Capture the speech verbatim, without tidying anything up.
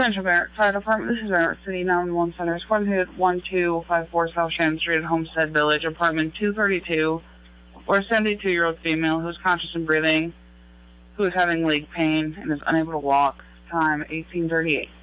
Central Barrett Fire Department, this is Barrett City nine one one Center. Squad hit one two five four South Shannon Street, Homestead Village, apartment two thirty-two, where a seventy-two-year-old female who is conscious and breathing, who is having leg pain and is unable to walk. Time eighteen thirty-eight.